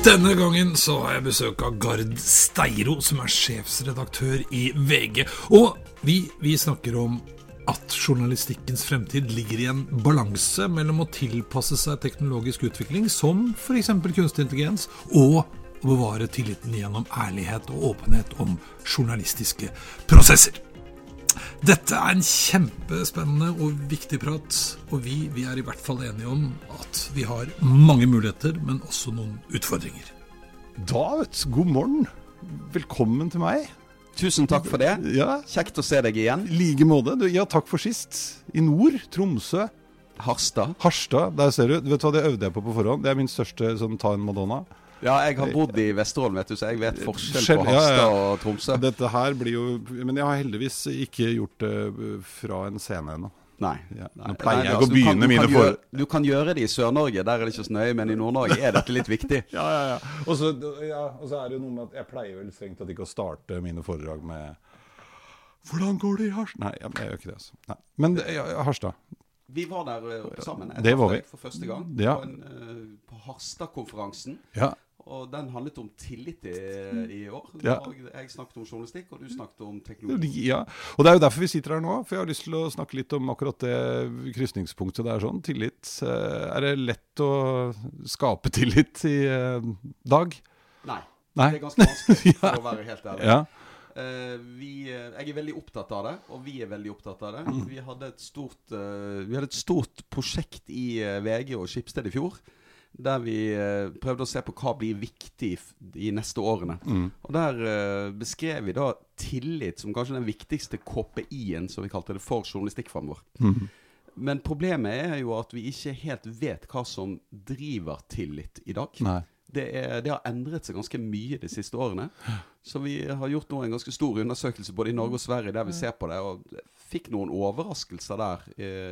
Denne gangen så har jeg besøk av Gard Steiro, som sjefsredaktør i VG. Og vi snakker om at journalistikkens fremtid ligger i en balanse mellom å tilpasse seg teknologisk utvikling, som for eksempel kunstig intelligens, og å bevare tilliten gjennom ærlighet og åpenhet om journalistiske prosesser. Dette en kjempespennende og viktig prat, og vi i hvert fall enige om at vi har mange muligheter, men også noen utfordringer. David, god morgen. Velkommen til meg. Tusen takk for det. Ja. Kjekt å se deg igjen. Like måte. Ja, takk for sist. I nord, Tromsø. Harstad, der ser du. Vet du hva det øvde jeg på forhånd? Det min største sånn ta en Madonna. Ja, jeg har bodd i Vesterålen, vet du, så jeg vet forskjell på Harstad og Tromsø. Dette her blir jo... Men jeg har heldigvis ikke gjort det fra en scene ennå. Nei. Ja. Nå pleier jeg å begynne mine for... Du kan gjøre det i Sør-Norge, der det ikke så nøye, men i Nord-Norge dette litt viktig. Ja. Og så det jo noe med at jeg pleier vel strengt at ikke å starte mine foredrag med hvordan går det i Harstad? Nei, jeg gjør ikke det altså. Nei. Men Harstad. Vi var der sammen. Det var vi. For første gang ja. på Harstad-konferansen. Ja. Og den handlet om tillit i år. Ja. Jeg snakket om journalistikk, og du snakket om teknologi. Ja, og det jo derfor vi sitter her nå, for jeg har lyst til å snakke litt om akkurat det krysningspunktet der sånn, tillit. Det lett å skape tillit i dag? Nei. Det ganske vanskelig, for å være helt ærlig. Ja. Jeg veldig opptatt av det, og vi veldig opptatt av det. Vi hadde et stort prosjekt i VG og Schibsted i fjor, der vi prøvde å se på hva blir viktig i neste årene. Og der beskrev vi da tillit som kanskje den viktigste KPI-en, som vi kalte det, for journalistikkframover. Men problemet jo at vi ikke helt vet hva som driver tillit i dag. Nei. Det har endret seg ganske mye de siste årene. Så vi har gjort nå en ganske stor undersøkelse både i Norge og Sverige der vi ser på det, og fikk noen overraskelser der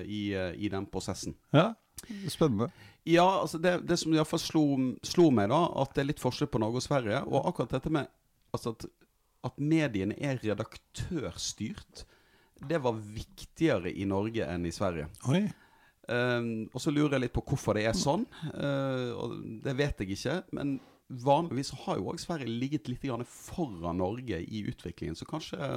i den prosessen. Ja, spennende. Ja, altså det som i hvert fall slo meg da, at det litt forskjell på Norge og Sverige, og akkurat dette med altså at mediene redaktørstyrt, det var viktigere i Norge enn i Sverige. Oi. Og så lurer jeg litt på hvorfor det sånn, og det vet jeg ikke, men vanligvis har jo også Sverige ligget litt grann foran Norge i utviklingen, så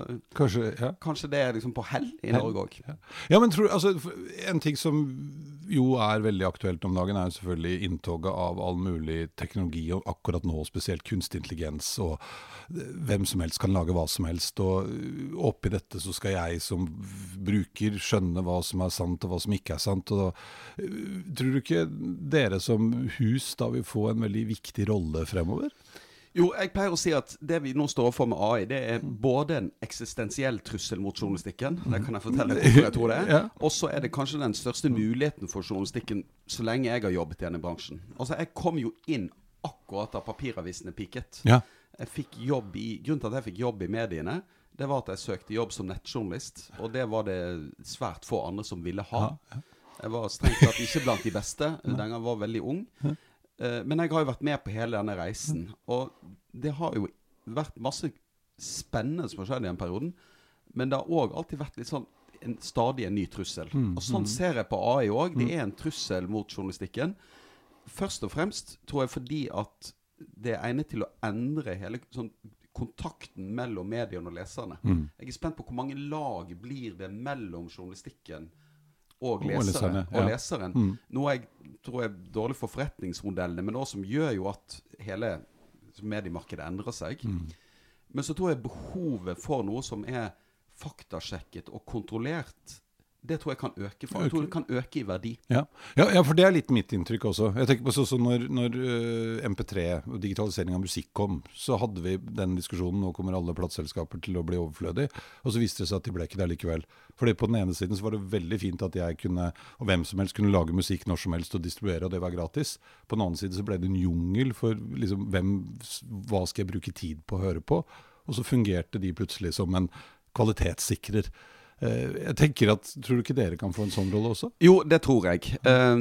kanskje det liksom på hell i Norge også. Ja, men altså, en ting som jo veldig aktuelt om dagen jo selvfølgelig inntoget av all mulig teknologi, og akkurat nå spesielt kunstig intelligens, og hvem som helst kan lage hva som helst, og oppi dette så skal jeg som bruker skjønne hva som sant og hva som ikke sant, og da tror du ikke dere som hus da vil få en veldig viktig rolle fremover? Jo, jeg pleier å si at det vi nå står overfor med AI, det både en eksistensiell trussel mot journalistikken, det kan jeg fortelle hvorfor jeg tror det og så det kanskje den største muligheten for journalistikken så lenge jeg har jobbet i denne bransjen. Altså, jeg kom jo inn akkurat da papiravisene piket. Ja. Grunnen til at jeg fikk jobb i mediene, det var at jeg søkte jobb som nettjournalist, og det var det svært få andre som ville ha. Jeg var strengt tatt ikke blant de beste, den gang var veldig ung. Men jeg har jo vært med på hele denne reisen, og det har jo vært masse spennende som har skjedd i den perioden, men det har også alltid vært litt sånn stadig en ny trussel. Og sånn ser jeg på AI også, det en trussel mot journalistikken. Først og fremst tror jeg fordi at det egnet til å endre hele sånn, kontakten mellom mediene og leserne. Jeg spent på hvor mange lag blir det mellom journalistikken og leseren. Noe jeg tror dårlig for forretningsmodellene, men også som gjør jo at hele mediemarkedet endrer seg. Men så tror jeg behovet for noe som faktasjekket og kontrollert, det tror jeg kan øke for. Jeg tror det kan øke i verdi. Ja, for det litt mitt inntrykk også. Jeg tenker på sånn når MP3 og digitalisering av musikk kom, så hadde vi den diskusjonen, nå kommer alle plattselskaper til å bli overflødige, og så viste det seg at de ble ikke der likevel. Fordi på den ene siden så var det veldig fint at jeg kunne, og hvem som helst kunne lage musikk når som helst og distribuere, og det var gratis. På den andre siden så ble det en jungel for liksom, hva skal jeg bruke tid på å høre på? Og så fungerte de plutselig som en kvalitetssikrer. Jeg tenker at, tror du ikke dere kan få en sånn rolle også? Jo, det tror jeg.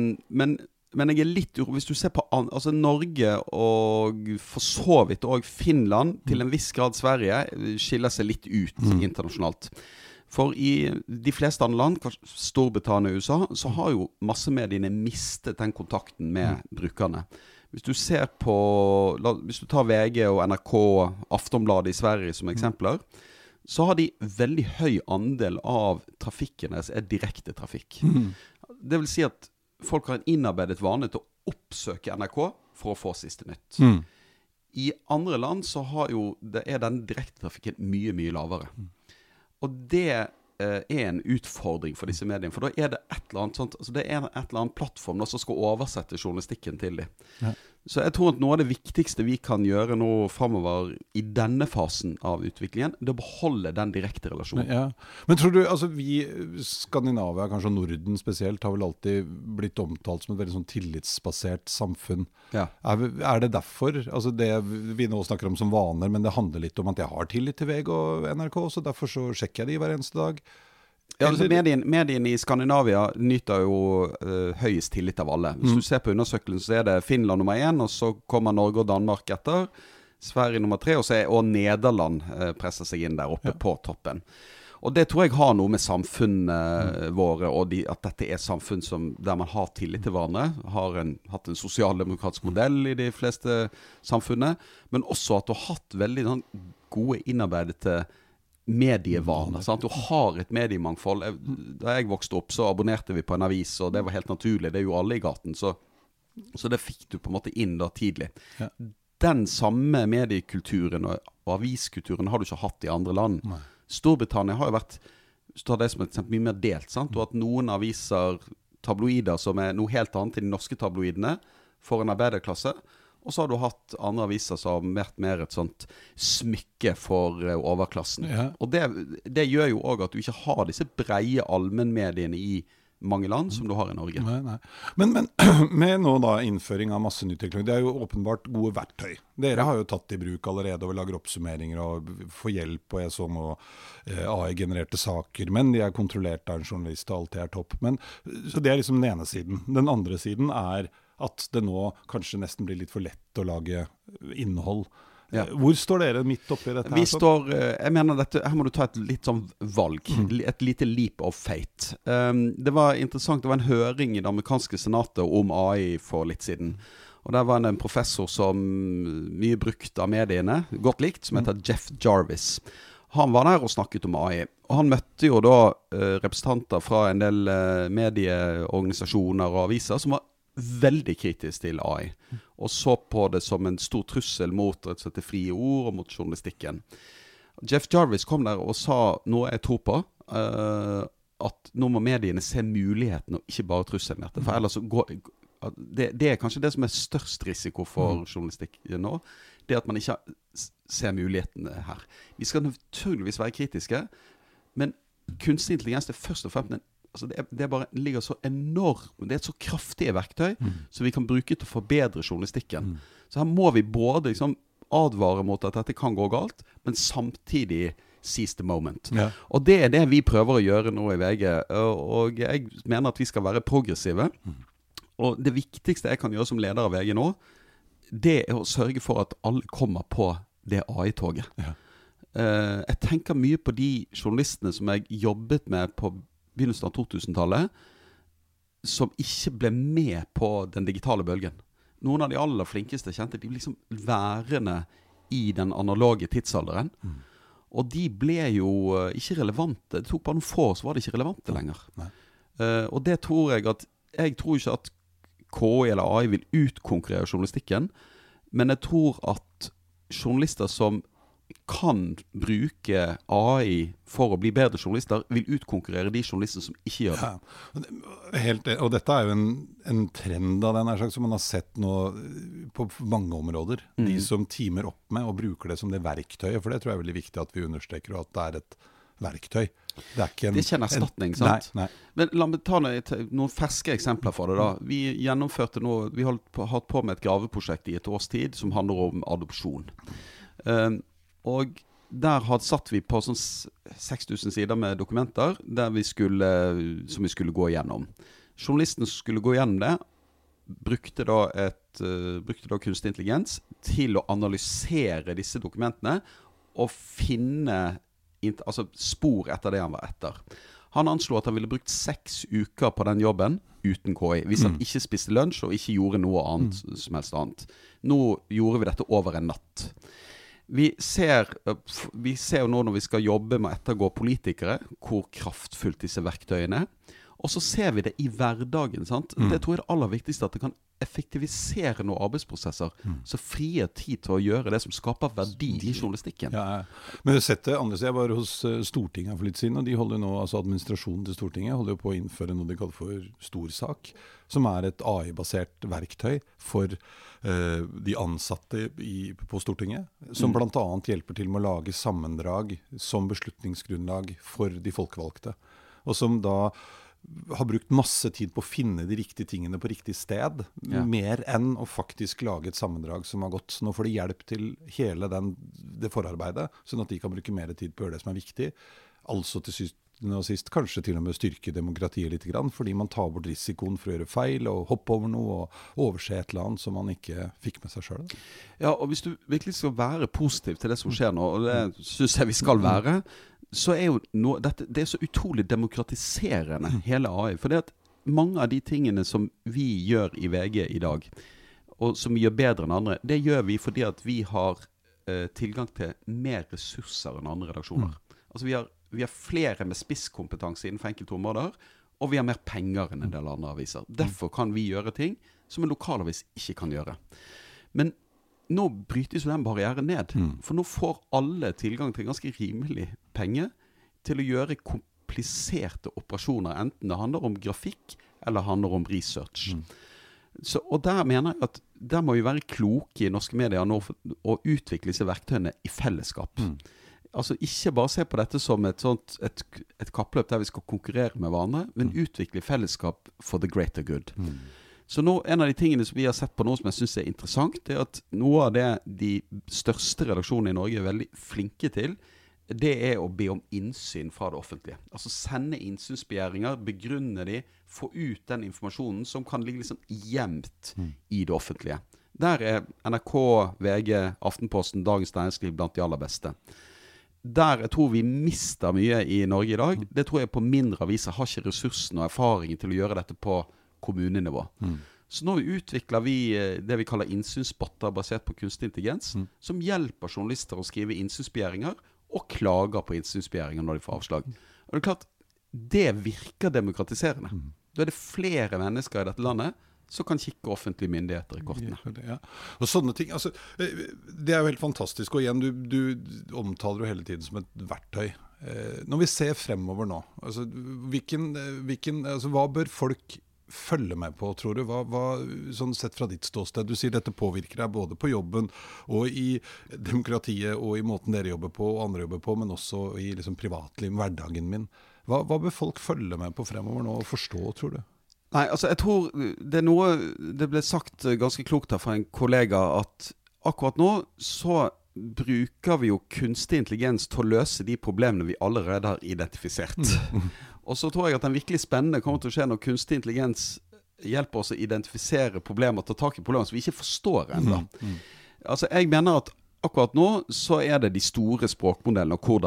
Men jeg litt hvis du ser på altså Norge og for så vidt og Finland, til en viss grad Sverige, skiller seg litt ut internasjonalt. For i de fleste andre land, kanskje Storbritannia og USA, så har jo massemediene mistet den kontakten med brukerne. Hvis du ser på, hvis du tar VG og NRK, Aftonbladet i Sverige som eksempler, så har de veldig høy andel av trafikken deres direkte trafikk. Det vil si at folk har en innarbeidet vane til å oppsøke NRK for å få siste nytt. I andre land så er den direkte trafikken mye, mye lavere. Og det en utfordring for disse mediene, for da det et eller annet sånt, altså det et eller annet plattform som skal oversette journalistikken til dem. Ja. Så jeg tror at noe av det viktigste vi kan gjøre nå fremover i denne fasen av utviklingen, det å beholde den direkte relasjonen. Ja. Men tror du, altså vi Skandinavia, kanskje Norden spesielt, har vel alltid blitt omtalt som et veldig sånn tillitsbasert samfunn. Ja. Er det derfor, altså det vi nå snakker om som vaner, men det handler litt om at jeg har tillit til VG og NRK, så derfor så sjekker jeg de hver eneste dag? Ja, altså medien i Skandinavia nyter jo høyest tillit av alle. Hvis du ser på undersøkelsen, så det Finland nummer 1, og så kommer Norge og Danmark etter, Sverige nummer 3, og Nederland presser seg inn der oppe på toppen. Og det tror jeg har noe med samfunnet våre, og at dette samfunn der man har tillit til hverandre, har hatt en sosialdemokratisk modell i de fleste samfunnet, men også at du har hatt veldig gode innarbeidete medievaner, sant? Du har et mediemangfold. Da jeg vokste opp så abonnerte vi på en avis, og det var helt naturlig, det gjorde alle i gaten, så det fikk du på en måte inn da tidlig. Ja. Den samme mediekulturen og aviskulturen har du ikke hatt i andre land. Nei. Storbritannia har jo vært, så tar det som et eksempel, mye mer delt, sant? Og at noen aviser, tabloider som noe helt annet i de norske tabloidene for en arbeiderklasse, og så har du hatt andre aviser som har vært mer et sånt smykke for overklassen. Ja. Og det gjør jo også at du ikke har disse breie allmennmediene i mange land som du har i Norge. Nei. Men med nå da innføring av masse ny teknologi, det er jo åpenbart gode verktøy. Dere har jo tatt i bruk allerede og lager oppsummeringer og får hjelp, og jeg så nå AI-genererte saker, men de kontrollert av en journalist, og alt det topp. Så det liksom den ene siden. Den andre siden at det nå kanskje nesten blir litt for lett å lage innhold. Ja. Hvor står dere midt oppi dette? Jeg mener her må du ta et litt sånn valg, et lite leap of fate. Det var interessant, det var en høring i det amerikanske senatet om AI for litt siden. Og der var en professor som mye brukt av mediene, godt likt, som heter Jeff Jarvis. Han var der og snakket om AI, og han møtte jo da representanter fra en del medieorganisasjoner og aviser som var veldig kritisk til AI, og så på det som en stor trussel mot det frie ord og mot journalistikken. Jeff Jarvis kom der og sa noe jeg tror på, at nå må mediene se muligheten og ikke bare trusselen etter, for ellers så det kanskje det som størst risiko for journalistikk nå, det at man ikke ser mulighetene her. Vi skal naturligvis være kritiske, men kunstig intelligens først og fremst altså det bare ligger så enormt, det et så kraftige verktøy som vi kan bruke til å forbedre journalistikken. Så her må vi både liksom advare mot at dette kan gå galt, men samtidig seize the moment. Ja. Og det det vi prøver å gjøre nå i VG, og jeg mener at vi skal være progressive. Og det viktigste jeg kan gjøre som leder av VG nå, det å sørge for at alle kommer på det AI-toget. Ja. Jeg tenker mye på de journalistene som jeg jobbet med på begynnelsen av 2000-tallet, som ikke ble med på den digitale bølgen. Noen av de aller flinkeste kjente, de ble liksom værende i den analoge tidsalderen. Og de ble jo ikke relevante. Det tok bare noen få, så var de ikke relevante lenger. Og det tror jeg tror ikke at KI eller AI vil utkonkurrere journalistikken, men jeg tror at journalister som kan bruke AI for å bli bedre journalister, vil utkonkurrere de journalister som ikke gjør det. Ja, og dette er jo en trend av den her slags som man har sett nå på mange områder. De som teamer opp med og bruker det som det verktøyet, for det tror jeg er veldig viktig at vi understreker, og at det et verktøy. Det er ikke en erstatning, sant? Nei. Men la meg ta noen ferske eksempler for det da. Vi gjennomførte nå, vi har hatt på med et graveprosjekt i et års tid som handler om adopsjon. Og der satt vi på sånn 6000 sider med dokumenter som vi skulle gå igjennom. Journalisten som skulle gå igjennom det, brukte da kunstig intelligens til å analysere disse dokumentene og finne altså spor etter det han var etter. Han anslo at han ville brukt 6 uker på den jobben uten KI, hvis han ikke spiste lunsj og ikke gjorde noe annet som helst annet. Nå gjorde vi dette over en natt. Vi ser jo nå når vi skal jobbe med å ettergå politikere, hvor kraftfullt disse verktøyene er. Og så ser vi det i hverdagen, sant? Det tror jeg er det aller viktigste, at det kan effektivisere noen arbeidsprosesser, så frier tid til å gjøre det som skaper verdi i journalistikken. Ja, men jeg har sett det andre sted. Jeg var hos Stortinget for litt siden, og de holder nå, altså administrasjonen til Stortinget holder jo på å innføre noe de kaller for storsak, som er et AI-basert verktøy for de ansatte på Stortinget, som blant annet hjelper til med å lage sammendrag som beslutningsgrunnlag for de folkevalgte, og som da har brukt masse tid på å finne de riktige tingene på riktig sted, mer enn å faktisk lage et sammendrag som har gått. Så nå får de hjelp til hele det forarbeidet, sånn at de kan bruke mer tid på å gjøre det som er viktig. Altså til syvende og sist kanskje til og med styrke demokratiet litt grann, fordi man tar bort risikoen for å gjøre feil og hoppe over noe og overse et eller annet som man ikke fikk med seg selv. Ja, og hvis du virkelig skal være positiv til det som skjer nå, og det synes jeg vi skal være, så er jo det er så utrolig demokratiserende, hele AI. For det at mange av de tingene som vi gjør i VG i dag, og som vi gjør bedre enn andre, det gjør vi fordi at vi har tilgang til mer ressurser enn andre redaksjoner. Altså vi har flere med spisskompetanse innenfor enkelte områder, og vi har mer penger enn en del andre aviser. Derfor kan vi gjøre ting som en lokalavis ikke kan gjøre. Men nå brytes jo den barrieren ned, for nå får alle tilgang til ganske rimelig penger til å gjøre kompliserte operasjoner, enten det handler om grafikk eller handler om research. Så, og der mener jeg at der må vi være kloke i norske medier nå for å utvikle disse verktøyene i fellesskap. Altså ikke bare se på dette som et kappløp der vi skal konkurrere med hverandre, men utvikle fellesskap for the greater good. Så nå, en av de tingene som vi har sett på nå som jeg synes er interessant, det er at noe av det de største redaksjonene i Norge er veldig flinke til, det er å be om innsyn fra det offentlige. Altså sende innsynsbegjæringer, begrunne de, få ut den informasjonen som kan ligge liksom gjemt i det offentlige. Der er NRK, VG, Aftenposten, Dagens Næringsliv blant de aller beste. Der jeg tror vi mister mye i Norge i dag, det tror jeg på mindre aviser har ikke ressursen og erfaringen til å gjøre dette på kommunenivå. Så nå utvikler vi det vi kaller innsynsbotter basert på kunstig intelligens, som hjelper journalister å skrive innsynsbegjæringer og klager på innsynsbegjæringer når de får avslag. Og det er klart, det virker demokratiserende. Da er det flere mennesker i dette landet som kan kikke offentlige myndigheter i kortene. Ja. Og sånne ting, altså, det er jo helt fantastisk, og igjen, du omtaler jo hele tiden som et verktøy. Når vi ser fremover nå, altså, hva bør folk følge med på, tror du? Hva sånn sett fra ditt ståsted? Du sier dette påvirker deg både på jobben og i demokratiet og i måten dere jobber på og andre jobber på, men også i liksom privatliv, hverdagen min. Hva bør folk følge med på fremover nå og forstå, tror du? Nei, altså jeg tror det ble sagt ganske klokt her fra en kollega at akkurat nå så bruker vi jo kunstig intelligens til å løse de problemene vi allerede har identifisert. Og så tror jeg at den virkelig spennende kommer til å skje når kunstig intelligens hjelper oss å identifisere problemer, ta tak i problemer som vi ikke forstår ennå. Altså jeg mener at akkurat nå så er det de store språkmodellene og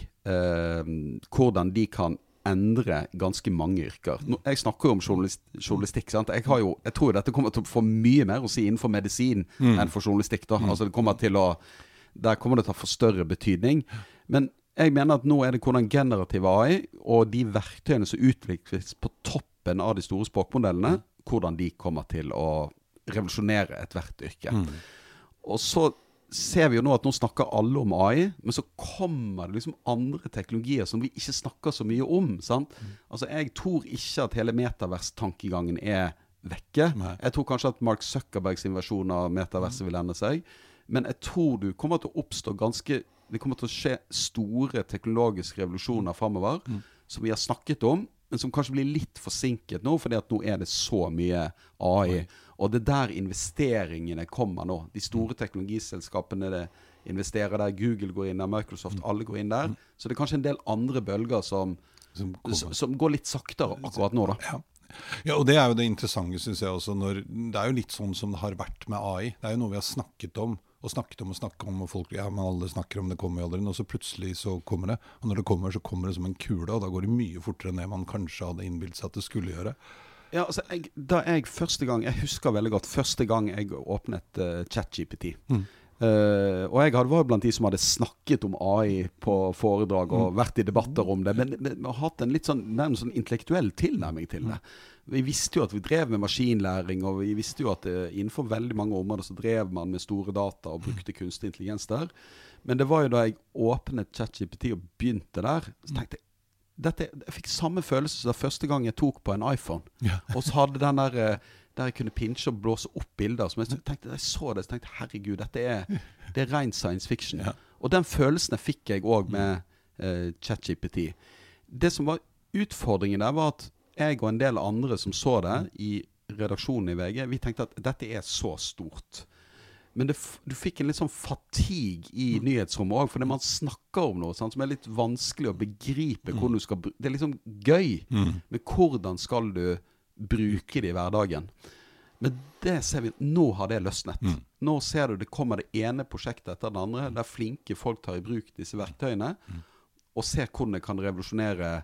hvordan de kan endre ganske mange yrker. Jeg snakker jo om journalistikk, sant? Jeg tror dette kommer til å få mye mer å si innenfor medisin enn for journalistikk da. Altså der kommer det til å få større betydning. Men jeg mener at nå er det hvordan generativ AI og de verktøyene som utvikles på toppen av de store språkmodellene, hvordan de kommer til å revolusjonere et hvert yrke. Og så ser vi jo nå at nå snakker alle om AI, men så kommer det liksom andre teknologier som vi ikke snakker så mye om, sant? Altså jeg tror ikke at hele metavers-tankegangen er vekke. Jeg tror kanskje at Mark Zuckerbergs versjon av metaverset vil endre seg, men jeg tror du kommer til å oppstå det kommer til å skje store teknologiske revolusjoner fremover, som vi har snakket om, men som kanskje blir litt forsinket nå, fordi at nå er det så mye AI. Og det der investeringene kommer nå. De store teknologiselskapene investerer der, Google går inn der, Microsoft, alle går inn der. Så det er kanskje en del andre bølger som går litt saktere akkurat nå da. Ja, og det er jo det interessante, synes jeg også, det er jo litt sånn som det har vært med AI. Det er jo noe vi har snakket om og snakket om, og folk, ja, men alle snakker om det kommer jo aldri, og så plutselig så kommer det, og når det kommer, så kommer det som en kule, og da går det mye fortere enn det man kanskje hadde innbildt seg at det skulle gjøre. Ja, altså, jeg husker veldig godt, første gang jeg åpnet ChatGPT, og jeg var blant de som hadde snakket om AI på foredrag og vært i debatter om det, men har hatt en litt nærmest sånn intellektuell tilnærming til det. Vi visste jo at vi drev med maskinlæring, og vi visste jo at innenfor veldig mange områder så drev man med store data og brukte kunstig intelligens der. Men det var jo da jeg åpnet ChatGPT og begynte der, så tenkte jeg, jeg fikk samme følelse som da første gang jeg tok på en iPhone. Ja. Og så hadde den der jeg kunne pinche og blåse opp bilder, som jeg tenkte, herregud, dette er ren science fiction. Ja. Og den følelsen fikk jeg også med ChatGPT. Det som var utfordringen der var at jeg og en del andre som så det i redaksjonen i VG, vi tenkte at dette er så stort. Men du fikk en litt sånn fatigue i nyhetsrommet også, fordi man snakker om noe som er litt vanskelig å begripe hvordan du skal bruke. Det er liksom gøy, men hvordan skal du bruke det i hverdagen? Men det ser vi, nå har det løsnet. Nå ser du det kommer det ene prosjektet etter det andre, der flinke folk tar i bruk disse verktøyene, og ser hvordan det kan revolusjonere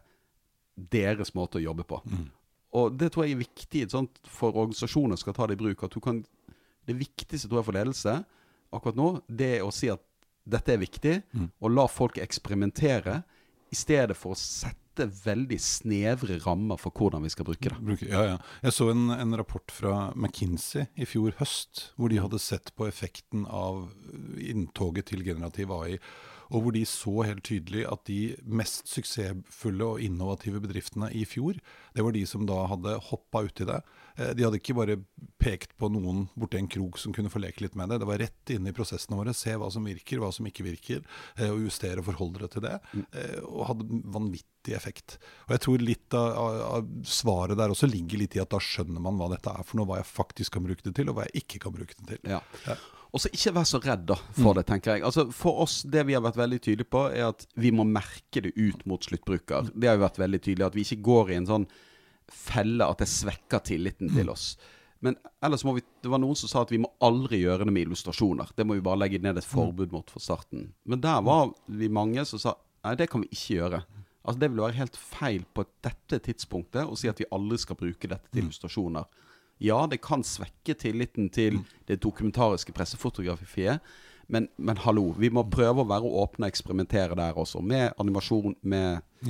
deres måte å jobbe på. Og det tror jeg er viktig for organisasjoner skal ta det i bruk, at det viktigste tror jeg for ledelse akkurat nå, det er å si at dette er viktig, og la folk eksperimentere i stedet for å sette veldig snevre rammer for hvordan vi skal bruke det. Ja. Jeg så en rapport fra McKinsey i fjor høst, hvor de hadde sett på effekten av inntoget til generativ AI, og hvor de så helt tydelig at de mest suksessfulle og innovative bedriftene i fjor, det var de som da hadde hoppet ut i det. De hadde ikke bare pekt på noen borte i en krok som kunne få leke litt med det. Det var rett inn i prosessene våre, se hva som virker, hva som ikke virker, og justere og forholde det til det, og hadde vanvittig effekt. Og jeg tror litt av svaret der også ligger litt i at da skjønner man hva dette er for noe, hva jeg faktisk kan bruke det til, og hva jeg ikke kan bruke det til. Ja. Og så ikke være så redd da, for det, tenker jeg. Altså, for oss, det vi har vært veldig tydelige på, er at vi må merke det ut mot sluttbruker. Det har jo vært veldig tydelig, at vi ikke går i en sånn felle at det svekker tilliten til oss. Men ellers må det var noen som sa at vi må aldri gjøre det med illustrasjoner. Det må vi bare legge ned et forbud mot for starten. Men der var vi mange som sa, nei, det kan vi ikke gjøre. Altså, det vil være helt feil på dette tidspunktet å si at vi aldri skal bruke dette til illustrasjoner. Ja, det kan svekke tilliten til det dokumentariske pressefotografiet, men hallo, vi må prøve å være åpne og eksperimentere der også, med animasjon, med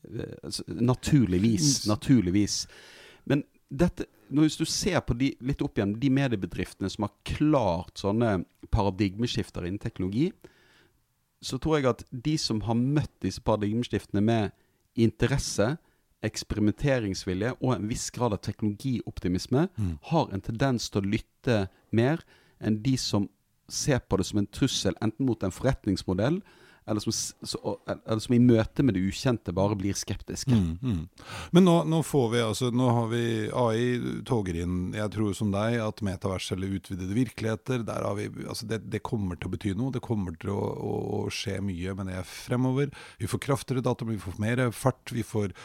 naturligvis. Men dette, hvis du ser på litt opp igjen, de mediebedriftene som har klart sånne paradigmeskifter innen teknologi, så tror jeg at de som har møtt disse paradigmeskiftene med interesse, eksperimenteringsvilje og en viss grad av teknologioptimisme har en tendens til å lytte mer enn de som ser på det som en trussel, enten mot en forretningsmodell eller som i møte med det ukjente bare blir skeptiske. Men nå får vi, altså, nå har vi AI toger inn, jeg tror som deg, at metavers eller utvidede virkeligheter, der har vi, altså det kommer til å bety noe, det kommer til å skje mye med det fremover. Vi får kraftigere data, vi får mer fart, vi får,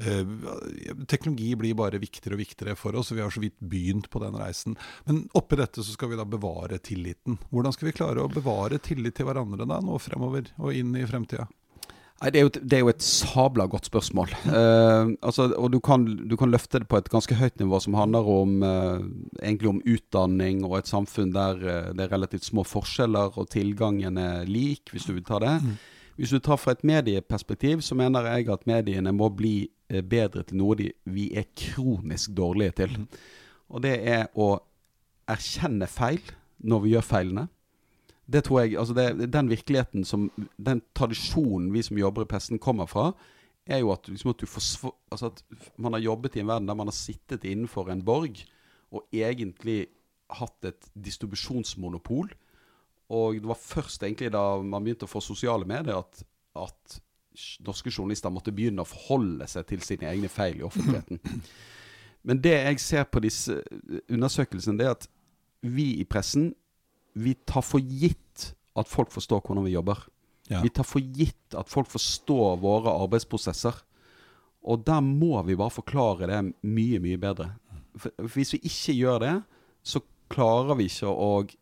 teknologi blir bare viktigere og viktigere for oss, og vi har så vidt begynt på den reisen. Men oppi dette så skal vi da bevare tilliten. Hvordan skal vi klare å bevare tillit til hverandre da, nå fremover, og inn i fremtiden? Nei, det er jo et sabla godt spørsmål. Altså, og du kan løfte det på et ganske høyt nivå som handler om egentlig om utdanning og et samfunn der det er relativt små forskjeller og tilgangen er lik, hvis du vil ta det. Hvis du tar fra et medieperspektiv, så mener jeg at mediene må bli bedre til noe vi er kronisk dårlige til. Og det er å erkjenne feil når vi gjør feilene. Det tror jeg, altså den virkeligheten den tradisjonen vi som jobber i pressen kommer fra, er jo at, liksom at man har jobbet i en verden der man har sittet innenfor en borg, og egentlig hatt et distribusjonsmonopol, og det var først egentlig da man begynte å få sosiale medier at norske journalister måtte begynne å forholde seg til sine egne feil i offentligheten. Men det jeg ser på disse undersøkelsene, det er at vi i pressen, vi tar for gitt at folk forstår hvordan vi jobber. Ja. Vi tar for gitt at folk forstår våre arbeidsprosesser. Og der må vi bare forklare det mye, mye bedre. For hvis vi ikke gjør det, så klarer vi ikke å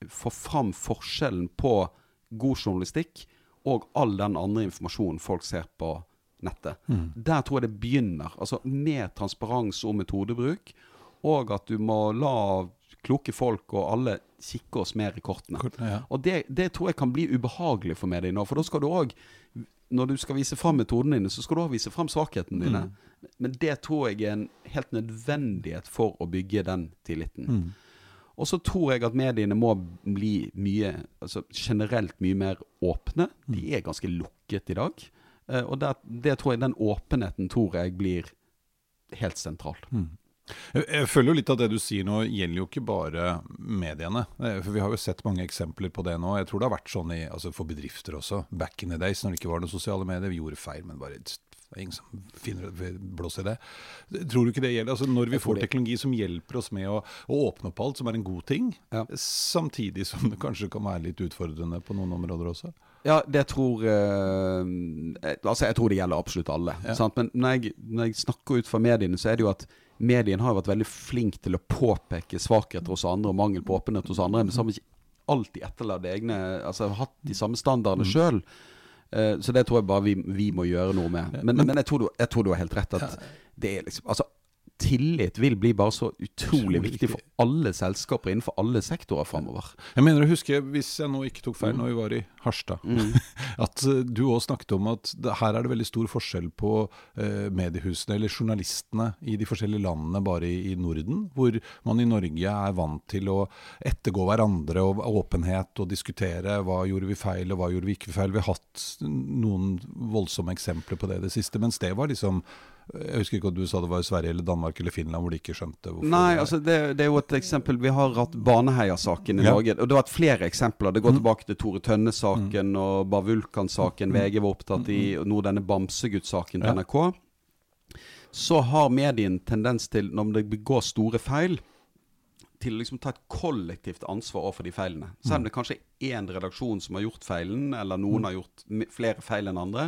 få fram forskjellen på god journalistikk og all den andre informasjonen folk ser på nettet. Der tror jeg det begynner. Altså mer transparens om metodebruk, og at du må la kloke folk og alle kikke oss mer i kortene. Og det tror jeg kan bli ubehagelig for meg nå, for da skal du også, når du skal vise frem metodene dine, så skal du også vise frem svaghetene dine. Men det tror jeg en helt nødvendighet for å bygge den tilliten. Og så tror jeg at mediene må bli generelt mye mer åpne. De ganske lukket i dag. Og det tror jeg, den åpenheten tror jeg blir helt sentral. Jeg føler jo litt at det du sier nå gjelder jo ikke bare mediene, for vi har jo sett mange eksempler på det nå. Jeg tror det har vært sånn for bedrifter også, back in the days, når det ikke var noen sosiale medier. Vi gjorde feil, men bare det ingen som finner blås i det. Tror du ikke det gjelder? Altså når vi får teknologi som hjelper oss med å åpne opp alt, som en god ting, samtidig som det kanskje kan være litt utfordrende på noen områder også? Ja, det tror jeg tror det gjelder absolutt alle. Sant? Men når jeg snakker ut fra mediene, så det jo at medien har vært veldig flink til å påpeke svakheter hos andre og mangel på åpenhet hos andre, men så har vi ikke alltid etterlatt egne, hatt de samme standardene selv. Så det tror jeg bare vi må gjøre noe med. Men jeg tror du har helt rett at det liksom, tillit vil bli bare så utrolig viktig for alle selskaper innenfor alle sektorer fremover. Jeg mener å huske, hvis jeg nå ikke tok feil når vi var i Harstad, at du også snakket om at her det veldig stor forskjell på mediehusene eller journalistene i de forskjellige landene bare i Norden, hvor man i Norge vant til å ettergå hverandre og åpenhet og diskutere hva gjorde vi feil og hva gjorde vi ikke feil. Vi har hatt noen voldsomme eksempler på det siste, mens det var liksom jeg husker ikke at du sa det var i Sverige eller Danmark eller Finland hvor de ikke skjønte hvorfor. Nei, det jo et eksempel. Vi har hatt Baneheia-saken i Norge, og det har vært flere eksempler. Det går tilbake til Tore Tønne-saken og Bar Vulkan-saken, VG var opptatt i, og nå denne Bamsegutt-saken til NRK. Så har medien tendens til, når det begår store feil, til å liksom ta et kollektivt ansvar overfor de feilene. Selv om det kanskje en redaksjon som har gjort feilen, eller noen har gjort flere feil enn andre,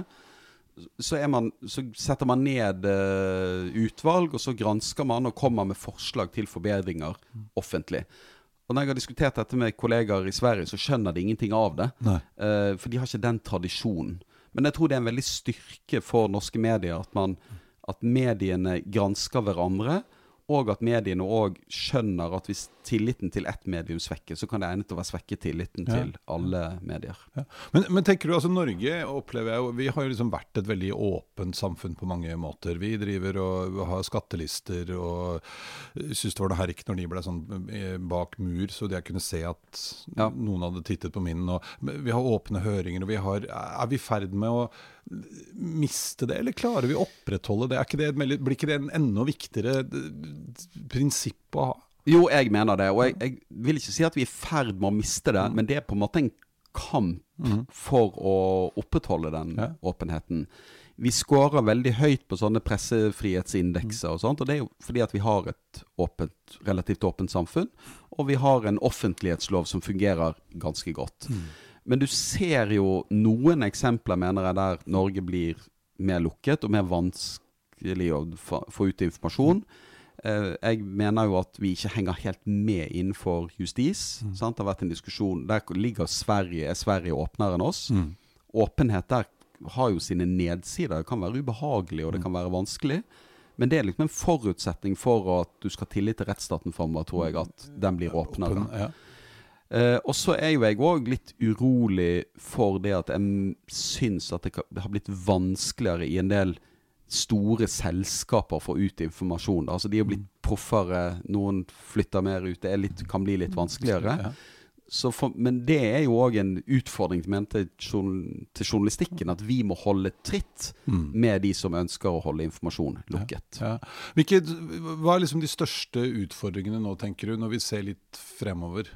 så setter man ned utvalg, og så gransker man og kommer med forslag til forbedringer offentlig. Og når jeg har diskutert dette med kollegaer i Sverige, så skjønner de ingenting av det. For de har ikke den tradisjonen. Men jeg tror det en veldig styrke for norske medier at mediene gransker hverandre, og at mediene også skjønner at hvis tilliten til ett medium svekkes, så kan det egne til å være svekket tilliten til alle medier. Men tenker du, Norge opplever jeg, vi har jo liksom vært et veldig åpent samfunn på mange måter. Vi driver og har skattelister, og synes det var noe her ikke når de ble sånn bak mur, så jeg kunne se at noen hadde tittet på min, og vi har åpne høringer, og vi i ferd med å miste det, eller klarer vi å opprettholde det? Blir ikke det en enda viktigere prinsipp å ha? Jo, jeg mener det, og jeg vil ikke si at vi i ferd med å miste det, men det på en måte en kamp for å opprettholde den åpenheten. Vi skårer veldig høyt på sånne pressefrihetsindekser og sånt, og det jo fordi at vi har et relativt åpent samfunn, og vi har en offentlighetslov som fungerer ganske godt. Men du ser jo noen eksempler, mener jeg, der Norge blir mer lukket og mer vanskelig å få ut informasjon. Jeg mener jo at vi ikke henger helt med innenfor justis. Sant? Det har vært en diskusjon. Der ligger Sverige åpnere enn oss. Åpenhet der har jo sine nedsider. Det kan være ubehagelig, og det kan være vanskelig. Men det liksom en forutsetning for at du skal ha tillit til rettsstaten fremover, tror jeg, at den blir åpnere. Og så jo jeg også litt urolig for det at jeg synes at det har blitt vanskeligere i en del store selskaper for å få ut informasjon. Altså de har blitt proffere, noen flytter mer ut, kan bli litt vanskeligere. Men det jo også en utfordring til journalistikken, at vi må holde tritt med de som ønsker å holde informasjon lukket. Hva liksom de største utfordringene nå, tenker du, når vi ser litt fremover?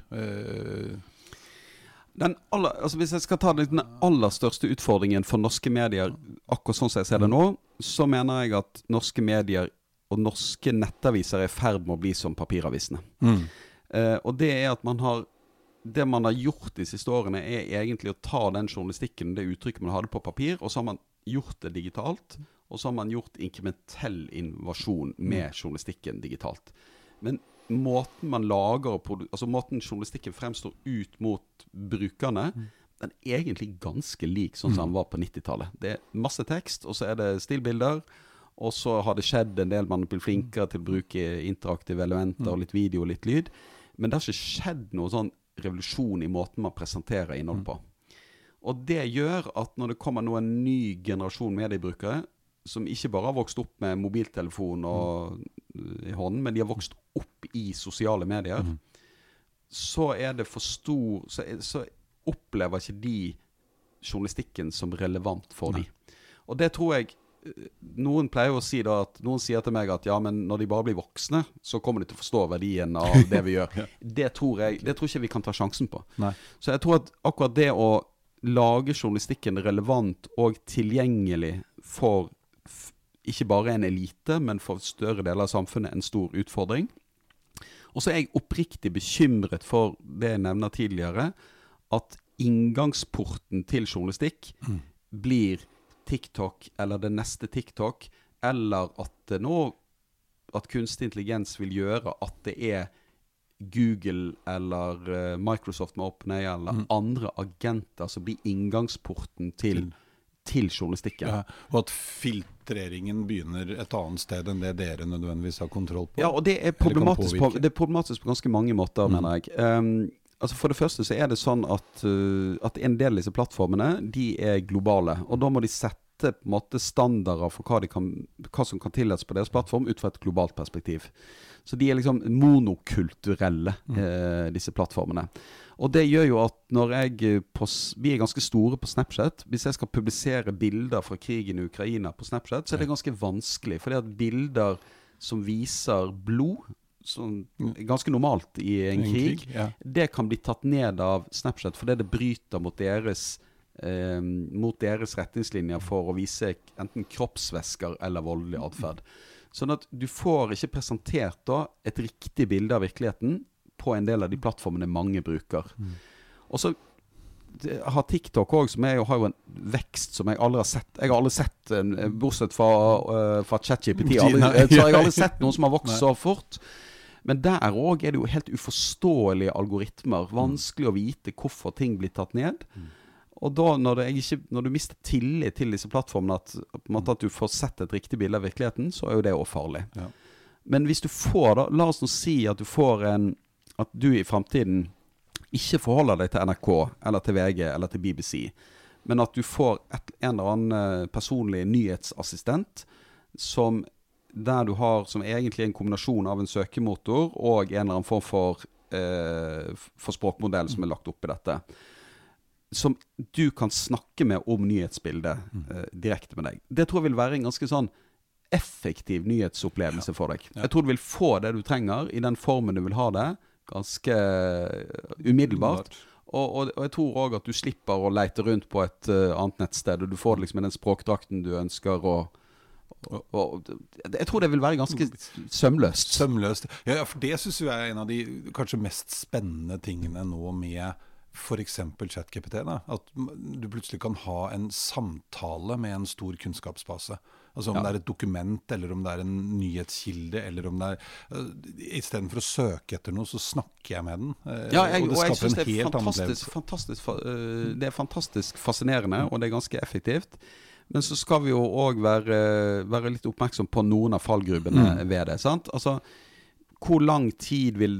Hvis jeg skal ta den aller største utfordringen for norske medier, akkurat sånn som jeg ser det nå, så mener jeg at norske medier og norske nettaviser i ferd med å bli som papiravisene. Og det at det man har gjort de siste årene egentlig å ta den journalistikken, det uttrykket man hadde på papir, og så har man gjort det digitalt, og så har man gjort inkrementell innovasjon med journalistikken digitalt. Men måten man lager, altså måten journalistikken fremstår ut mot brukerne, den egentlig ganske lik sånn som den var på 90-tallet. Det masse tekst, og så det stillbilder, og så har det skjedd en del, man blir flinkere til å bruke interaktive elementer, litt video, litt lyd, men det har ikke skjedd noe sånn revolusjon i måten man presenterer innhold på. Og det gjør at når det kommer en ny generasjon mediebrukere, som ikke bare har vokst opp med mobiltelefon i hånden, men de har vokst opp i sosiale medier, så det for stor, så opplever ikke de journalistikken som relevant for dem. Og det tror jeg, noen pleier å si da, at noen sier til meg at ja, men når de bare blir voksne, så kommer de til å forstå verdien av det vi gjør. Det tror ikke vi kan ta sjansen på. Nei. Så jeg tror at akkurat det å lage journalistikken relevant og tilgjengelig for ikke bare en elite, men for større deler av samfunnet en stor utfordring. Og så jeg oppriktig bekymret for det jeg nevner tidligere, at inngangsporten til journalistikk blir TikTok, eller det neste TikTok, eller at kunstig intelligens vil gjøre at det Google eller Microsoft med OpenAI eller andre agenter som blir inngangsporten til journalistikken. Ja, og at filtreringen begynner et annet sted enn det dere nødvendigvis har kontroll på. Ja, og det problematisk på ganske mange måter, mener jeg. Altså for det første så det sånn at en del av disse plattformene, de globale, og da må de sette på en måte standarder for hva som kan tillates på deres plattform ut fra et globalt perspektiv. Så de liksom monokulturelle, disse plattformene. Og det gjør jo at når vi ganske store på Snapchat, hvis jeg skal publisere bilder fra krigen i Ukraina på Snapchat, så det ganske vanskelig, fordi at bilder som viser blod, som ganske normalt i en krig, det kan bli tatt ned av Snapchat, fordi det bryter mot deres retningslinjer for å vise enten kroppsvæsker eller voldelig adferd. Sånn at du får ikke presentert da et riktig bilde av virkeligheten på en del av de plattformene mange bruker. Og så har TikTok også, som har jo en vekst som jeg aldri har sett. Jeg har aldri sett, bortsett fra ChatGPT, så jeg har aldri sett noen som har vokst så fort. Men der også det jo helt uforståelige algoritmer, vanskelig å vite hvorfor ting blir tatt ned. Og da, når du mister tillit til disse plattformene, at du får sett et riktig bilde av virkeligheten, så jo det også farlig. Ja. Men hvis du får da, la oss nå si at du får at du i fremtiden ikke forholder deg til NRK, eller til VG, eller til BBC, men at du får en eller annen personlig nyhetsassistent, der du har som egentlig en kombinasjon av en søkemotor og en eller annen form for språkmodell som lagt opp i dette, som du kan snakke med om nyhetsbildet direkte med deg. Det tror jeg vil være en ganske sånn effektiv nyhetsopplevelse for deg. Jeg tror du vil få det du trenger i den formen du vil ha det, ganske umiddelbart. Og jeg tror også at du slipper å leite rundt på et annet nettsted, og du får det liksom den språkdrakten du ønsker, og jeg tror det vil være ganske sømløst. Ja, for det synes jeg en av de kanskje mest spennende tingene nå med for eksempel ChatGPT, da, at du plutselig kan ha en samtale med en stor kunnskapsbase. Altså om det et dokument, eller om det en nyhetskilde, eller om det i stedet for å søke etter noe, så snakker jeg med den. Ja, og det jeg synes en helt annen det fantastisk fascinerende, og det ganske effektivt. Men så skal vi jo også være litt oppmerksom på noen av fallgrubbene ved det, sant? Altså, hvor lang tid vil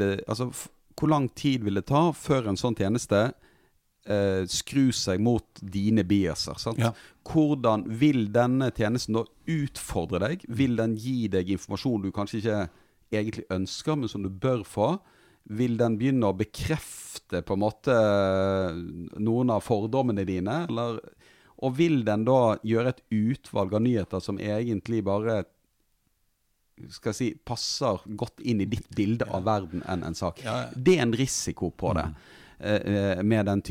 det ta før en sånn tjeneste skru seg mot dine biaser, sant? Ja. Hvordan vil denne tjenesten da utfordre deg? Vil den gi deg informasjon du kanskje ikke egentlig ønsker, men som du bør få? Vil den begynne å bekrefte på en måte noen av fordommene dine? Og vil den da gjøre et utvalg av nyheter som egentlig bare skal jeg si, passer godt inn i ditt bilde av verden enn en sak? Ja. Det en risiko på det med den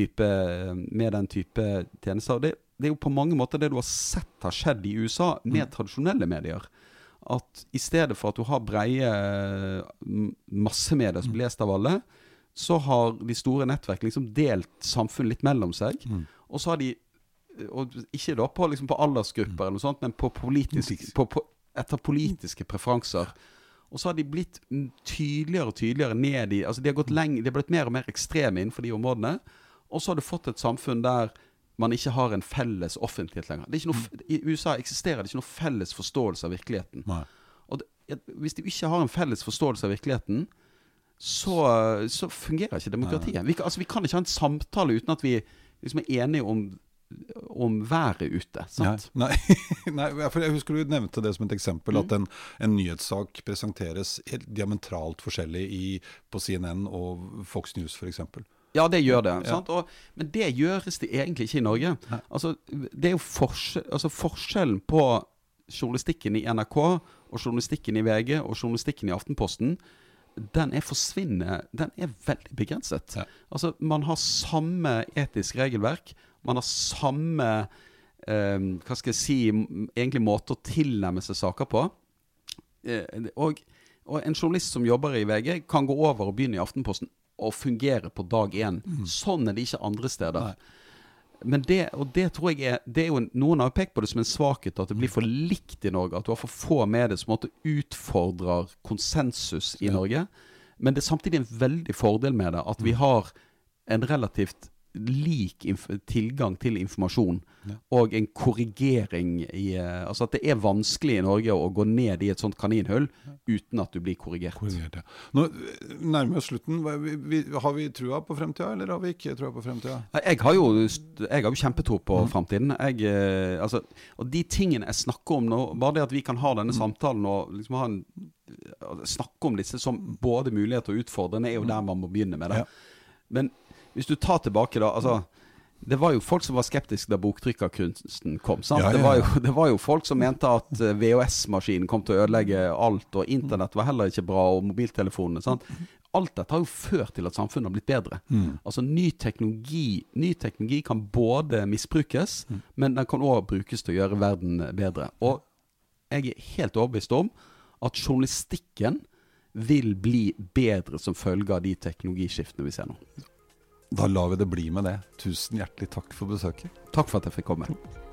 type tjenester. Det jo på mange måter det du har sett har skjedd i USA med tradisjonelle medier. At i stedet for at du har breie massemedier som blir lest av alle, så har de store nettverk liksom delt samfunn litt mellom seg, og så har de, og ikke da på aldersgrupper eller noe sånt, men på etter politiske preferanser. Og så har de blitt tydeligere og tydeligere ned i, altså de har gått lenge, de har blitt mer og mer ekstreme innenfor de områdene, og så har du fått et samfunn der man ikke har en felles offentlighet lenger. Det er ikke noe, I USA eksisterer det ikke noe felles forståelse av virkeligheten. Nei. Og hvis de ikke har en felles forståelse av virkeligheten, så fungerer ikke demokratiet. Vi kan ikke ha en samtale uten at vi liksom enige om været ute, sant? Nei, for jeg husker du nevnte det som et eksempel, at en nyhetssak presenteres helt diametralt forskjellig på CNN og Fox News for eksempel. Ja, det gjør det, sant? Men det gjøres det egentlig ikke i Norge. Altså, det er jo forskjellen på journalistikken i NRK og journalistikken i VG og journalistikken i Aftenposten, den er veldig begrenset. Altså, man har samme etisk regelverk, man har samme hva skal jeg si, egentlig måte å tilnærme seg saker på, og en journalist som jobber i VG kan gå over og begynne i Aftenposten og fungere på dag 1. Sånn er det ikke andre steder. Men det tror jeg det er jo noen har pekt på det som en svakhet, at det blir for likt i Norge, at du har for få med det som utfordrer konsensus i Norge. Men det er samtidig en veldig fordel med det, at vi har en relativt lik tilgang til informasjon og en korrigering altså at det er vanskelig i Norge å gå ned i et sånt kaninhull uten at du blir korrigert. Nå nærmer vi oss slutten. Har vi trua på fremtiden, eller har vi ikke trua på fremtiden? Jeg har jo kjempetro på fremtiden. Og de tingene jeg snakker om nå, bare det at vi kan ha denne samtalen og liksom snakke om disse som både muligheter og utfordrende, er jo der man må begynne med det. Men hvis du tar tilbake da, altså, det var jo folk som var skeptiske da boktrykkerkunsten kom, sant? Det var jo folk som mente at VHS-maskinen kom til å ødelegge alt, og internett var heller ikke bra, og mobiltelefonene, sant? Alt dette har jo ført til at samfunnet har blitt bedre. Altså ny teknologi kan både misbrukes, men den kan også brukes til å gjøre verden bedre. Og jeg er helt overbevist om at journalistikken vil bli bedre som følge av de teknologiskiftene vi ser nå. Da lar vi det bli med det. Tusen hjertelig takk for besøket. Takk for at jeg fikk komme.